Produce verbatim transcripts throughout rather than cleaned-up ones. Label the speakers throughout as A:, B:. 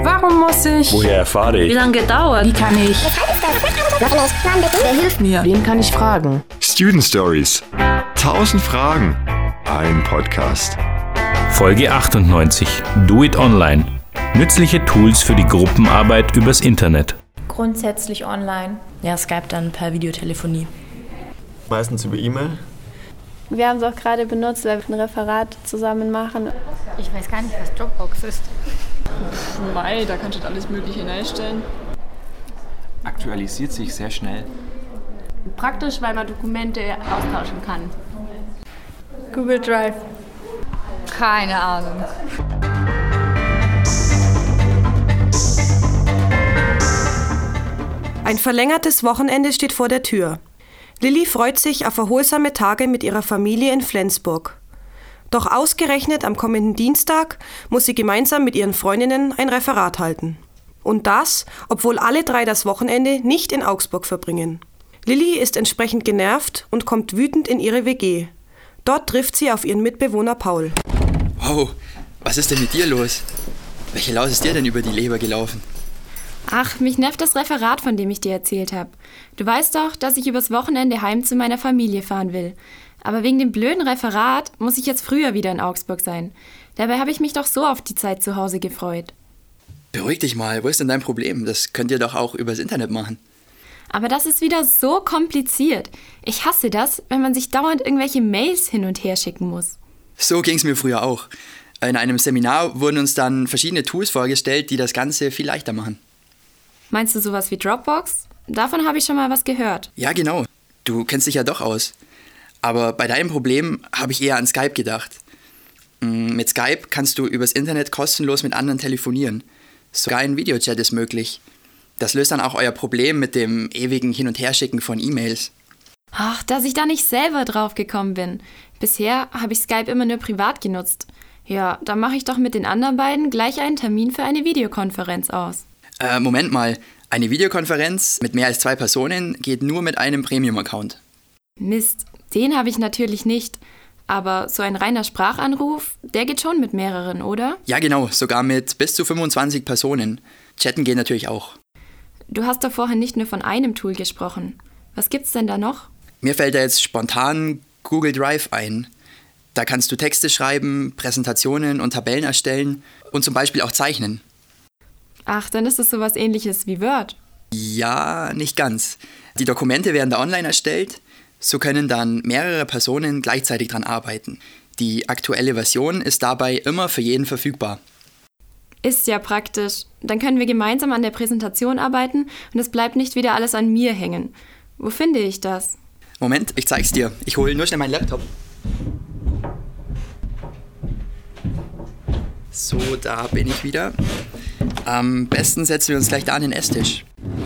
A: Warum muss ich?
B: Woher erfahre ich?
C: Wie lange gedauert?
A: Wie kann ich?
D: Wer hilft mir?
A: Wen kann ich fragen?
E: Student Stories. Tausend Fragen. Ein Podcast.
B: Folge achtundneunzig. Do it online. Nützliche Tools für die Gruppenarbeit übers Internet.
F: Grundsätzlich online.
C: Ja, Skype dann per Videotelefonie.
G: Meistens über E-Mail.
H: Wir haben es auch gerade benutzt, weil wir ein Referat zusammen machen.
I: Ich weiß gar nicht, was Dropbox ist.
J: Mei, da kannst du alles Mögliche hineinstellen.
K: Aktualisiert sich sehr schnell.
L: Praktisch, weil man Dokumente austauschen kann.
H: Google Drive.
I: Keine Ahnung.
M: Ein verlängertes Wochenende steht vor der Tür. Lilly freut sich auf erholsame Tage mit ihrer Familie in Flensburg. Doch ausgerechnet am kommenden Dienstag muss sie gemeinsam mit ihren Freundinnen ein Referat halten. Und das, obwohl alle drei das Wochenende nicht in Augsburg verbringen. Lilly ist entsprechend genervt und kommt wütend in ihre W G. Dort trifft sie auf ihren Mitbewohner Paul.
N: Wow, was ist denn mit dir los? Welche Laus ist dir denn über die Leber gelaufen?
F: Ach, mich nervt das Referat, von dem ich dir erzählt habe. Du weißt doch, dass ich übers Wochenende heim zu meiner Familie fahren will. Aber wegen dem blöden Referat muss ich jetzt früher wieder in Augsburg sein. Dabei habe ich mich doch so auf die Zeit zu Hause gefreut.
N: Beruhig dich mal, wo ist denn dein Problem? Das könnt ihr doch auch übers Internet machen.
F: Aber das ist wieder so kompliziert. Ich hasse das, wenn man sich dauernd irgendwelche Mails hin und her schicken muss.
N: So ging's mir früher auch. In einem Seminar wurden uns dann verschiedene Tools vorgestellt, die das Ganze viel leichter machen.
F: Meinst du sowas wie Dropbox? Davon habe ich schon mal was gehört.
N: Ja, genau. Du kennst dich ja doch aus. Aber bei deinem Problem habe ich eher an Skype gedacht. Mit Skype kannst du übers Internet kostenlos mit anderen telefonieren. Sogar ein Videochat ist möglich. Das löst dann auch euer Problem mit dem ewigen Hin- und Herschicken von E-Mails.
F: Ach, dass ich da nicht selber drauf gekommen bin. Bisher habe ich Skype immer nur privat genutzt. Ja, dann mache ich doch mit den anderen beiden gleich einen Termin für eine Videokonferenz aus.
N: Äh, Moment mal. Eine Videokonferenz mit mehr als zwei Personen geht nur mit einem Premium-Account.
F: Mist, den habe ich natürlich nicht. Aber so ein reiner Sprachanruf, der geht schon mit mehreren, oder?
N: Ja, genau. Sogar mit bis zu fünfundzwanzig Personen. Chatten geht natürlich auch.
F: Du hast doch vorhin nicht nur von einem Tool gesprochen. Was gibt's denn da noch?
N: Mir fällt da jetzt spontan Google Drive ein. Da kannst du Texte schreiben, Präsentationen und Tabellen erstellen und zum Beispiel auch zeichnen.
F: Ach, dann ist es sowas Ähnliches wie Word.
N: Ja, nicht ganz. Die Dokumente werden da online erstellt. So können dann mehrere Personen gleichzeitig dran arbeiten. Die aktuelle Version ist dabei immer für jeden verfügbar.
F: Ist ja praktisch. Dann können wir gemeinsam an der Präsentation arbeiten und es bleibt nicht wieder alles an mir hängen. Wo finde ich das?
N: Moment, ich zeig's dir. Ich hole nur schnell meinen Laptop. So, da bin ich wieder. Am besten setzen wir uns gleich da an den Esstisch.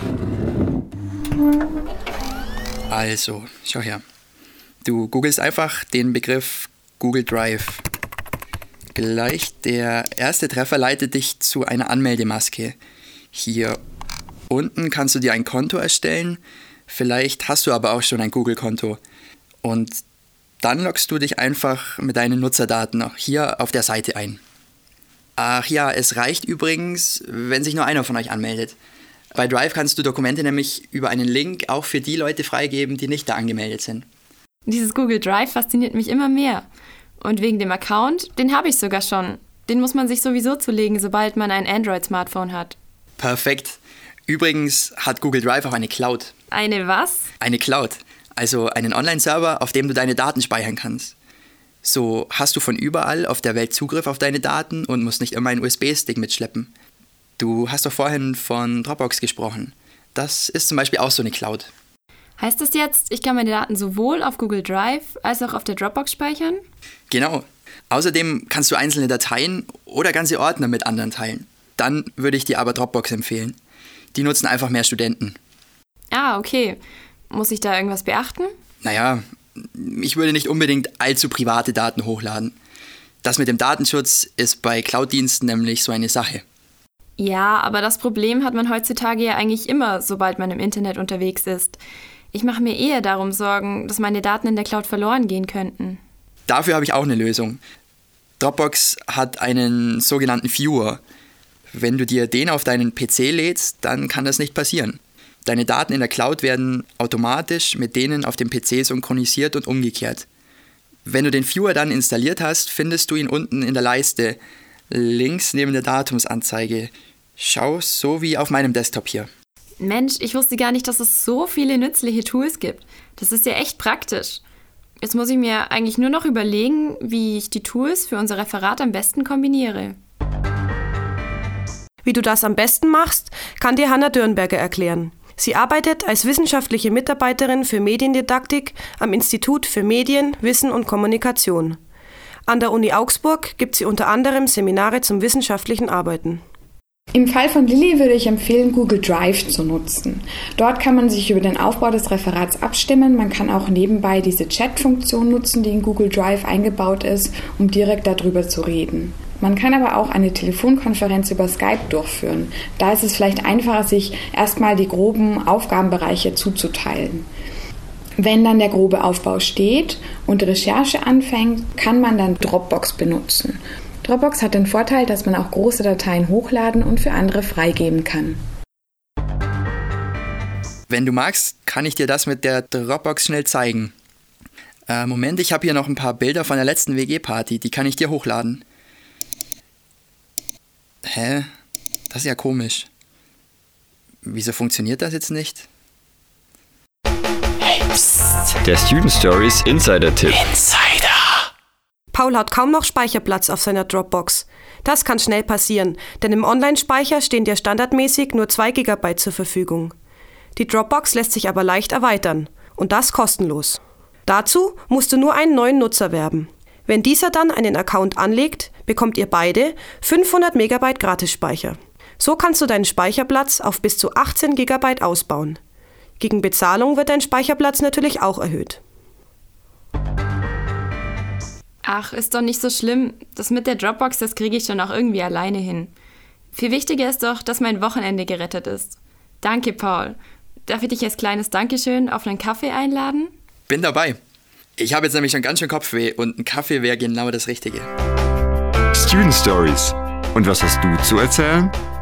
N: Also, schau her. Du googelst einfach den Begriff Google Drive. Gleich der erste Treffer leitet dich zu einer Anmeldemaske. Hier unten kannst du dir ein Konto erstellen. Vielleicht hast du aber auch schon ein Google-Konto. Und dann loggst du dich einfach mit deinen Nutzerdaten auch hier auf der Seite ein. Ach ja, es reicht übrigens, wenn sich nur einer von euch anmeldet. Bei Drive kannst du Dokumente nämlich über einen Link auch für die Leute freigeben, die nicht da angemeldet sind.
F: Dieses Google Drive fasziniert mich immer mehr. Und wegen dem Account, den habe ich sogar schon. Den muss man sich sowieso zulegen, sobald man ein Android-Smartphone hat.
N: Perfekt. Übrigens hat Google Drive auch eine Cloud.
F: Eine was?
N: Eine Cloud. Also einen Online-Server, auf dem du deine Daten speichern kannst. So hast du von überall auf der Welt Zugriff auf deine Daten und musst nicht immer einen U S B-Stick mitschleppen. Du hast doch vorhin von Dropbox gesprochen. Das ist zum Beispiel auch so eine Cloud.
F: Heißt das jetzt, ich kann meine Daten sowohl auf Google Drive als auch auf der Dropbox speichern?
N: Genau. Außerdem kannst du einzelne Dateien oder ganze Ordner mit anderen teilen. Dann würde ich dir aber Dropbox empfehlen. Die nutzen einfach mehr Studenten.
F: Ah, okay. Muss ich da irgendwas beachten?
N: Naja, ich würde nicht unbedingt allzu private Daten hochladen. Das mit dem Datenschutz ist bei Cloud-Diensten nämlich so eine Sache.
F: Ja, aber das Problem hat man heutzutage ja eigentlich immer, sobald man im Internet unterwegs ist. Ich mache mir eher darum Sorgen, dass meine Daten in der Cloud verloren gehen könnten.
N: Dafür habe ich auch eine Lösung. Dropbox hat einen sogenannten Viewer. Wenn du dir den auf deinen P C lädst, dann kann das nicht passieren. Deine Daten in der Cloud werden automatisch mit denen auf dem P C synchronisiert und umgekehrt. Wenn du den Viewer dann installiert hast, findest du ihn unten in der Leiste, links neben der Datumsanzeige. Schau, so wie auf meinem Desktop hier.
F: Mensch, ich wusste gar nicht, dass es so viele nützliche Tools gibt. Das ist ja echt praktisch. Jetzt muss ich mir eigentlich nur noch überlegen, wie ich die Tools für unser Referat am besten kombiniere.
M: Wie du das am besten machst, kann dir Hanna Dürnberger erklären. Sie arbeitet als wissenschaftliche Mitarbeiterin für Mediendidaktik am Institut für Medien, Wissen und Kommunikation. An der Uni Augsburg gibt sie unter anderem Seminare zum wissenschaftlichen Arbeiten.
A: Im Fall von Lilly würde ich empfehlen, Google Drive zu nutzen. Dort kann man sich über den Aufbau des Referats abstimmen. Man kann auch nebenbei diese Chat-Funktion nutzen, die in Google Drive eingebaut ist, um direkt darüber zu reden. Man kann aber auch eine Telefonkonferenz über Skype durchführen. Da ist es vielleicht einfacher, sich erstmal die groben Aufgabenbereiche zuzuteilen. Wenn dann der grobe Aufbau steht und Recherche anfängt, kann man dann Dropbox benutzen. Dropbox hat den Vorteil, dass man auch große Dateien hochladen und für andere freigeben kann.
N: Wenn du magst, kann ich dir das mit der Dropbox schnell zeigen. Äh, Moment, ich habe hier noch ein paar Bilder von der letzten W G-Party, die kann ich dir hochladen. Hä? Das ist ja komisch. Wieso funktioniert das jetzt nicht?
E: Hey, psst. Der Student Stories Insider-Tipp.
M: Insider! Paul hat kaum noch Speicherplatz auf seiner Dropbox. Das kann schnell passieren, denn im Online-Speicher stehen dir standardmäßig nur zwei Gigabyte zur Verfügung. Die Dropbox lässt sich aber leicht erweitern und das kostenlos. Dazu musst du nur einen neuen Nutzer werben. Wenn dieser dann einen Account anlegt, bekommt ihr beide fünfhundert Megabyte Gratisspeicher. So kannst du deinen Speicherplatz auf bis zu achtzehn Gigabyte ausbauen. Gegen Bezahlung wird dein Speicherplatz natürlich auch erhöht.
F: Ach, ist doch nicht so schlimm. Das mit der Dropbox, das kriege ich schon auch irgendwie alleine hin. Viel wichtiger ist doch, dass mein Wochenende gerettet ist. Danke, Paul. Darf ich dich als kleines Dankeschön auf einen Kaffee einladen?
N: Bin dabei. Ich habe jetzt nämlich schon ganz schön Kopfweh und ein Kaffee wäre genau das Richtige.
E: Student Stories. Und was hast du zu erzählen?